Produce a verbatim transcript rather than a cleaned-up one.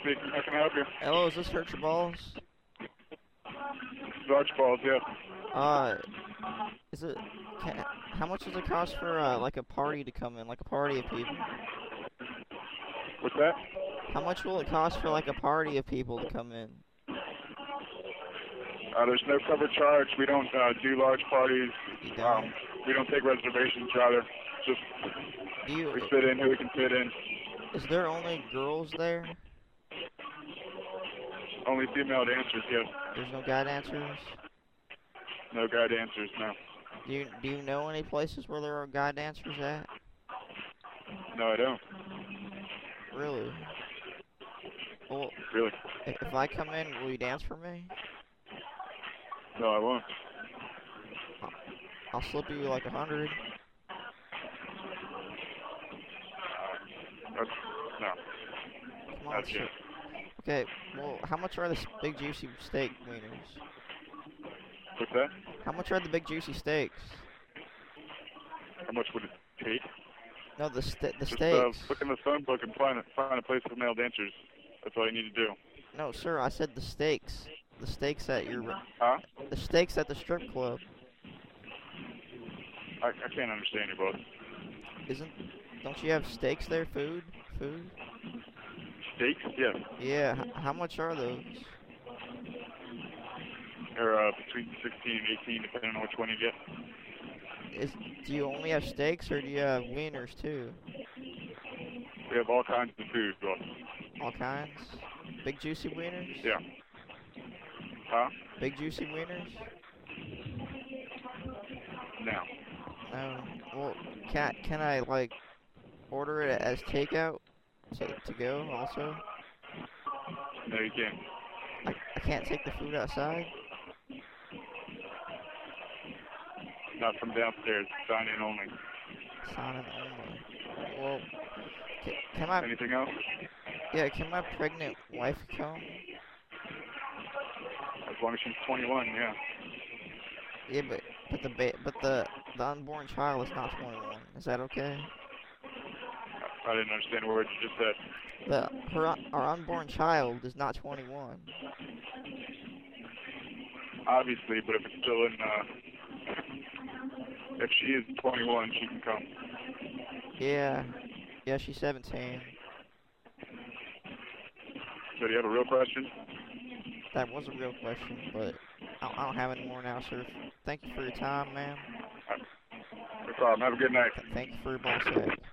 speaking. How can I help you? Hello, is this Hurt Your Balls? Large balls, yeah. Uh, is it, can, how much does it cost for, uh, like a party to come in, like a party of people? What's that? How much will it cost for, like, a party of people to come in? Uh, there's no cover charge. We don't uh, do large parties. You don't? Um, we don't take reservations, rather. Just Do you, we fit in who we can fit in. is there only girls there? Only female dancers, yes. There's no guy dancers? No guy dancers, no. Do you, do you know any places where there are guy dancers at? No, I don't. Really? Well, Really? if if I come in, will you dance for me? No, I won't. I'll slip you like a hundred. That's, no. Come on, That's sir. it. Okay, well, how much are the s- big juicy steak wieners? What's that? How much are the big juicy steaks? How much would it take? No, the st the Just uh, steaks. look in the phone book and find a, find a place for male dancers. That's all you need to do. No, sir, I said the steaks. The steaks at your Huh? the steaks at the strip club. I, I can't understand you both. Isn't? Don't you have steaks there? Food? Food? Steaks? Yes. Yeah. H how much are those? They're uh, between sixteen and eighteen, depending on which one you get. Is do you only have steaks or do you have wieners too? We have all kinds of food, boss. All kinds. Big juicy wieners? Yeah. Huh? Big juicy wieners? No. No. Well, can can I like order it as takeout to to go also? No, you can't. I I can't take the food outside. Not from downstairs. Sign in only. Sign in only. Well, can, can my Anything else? yeah can my pregnant wife come? As long as she's twenty-one, yeah. Yeah, but but the ba but the the unborn child is not twenty-one. Is that okay? I didn't understand a word you just said. The her un- our unborn child is not twenty-one. Obviously, but if it's still in, uh, if she is twenty-one, she can come. Yeah, yeah, she's seventeen. So do you have a real question? That was a real question, but I don't, I don't have any more now, sir. Thank you for your time, ma'am. No problem. Have a good night. Thank you for your ball sack.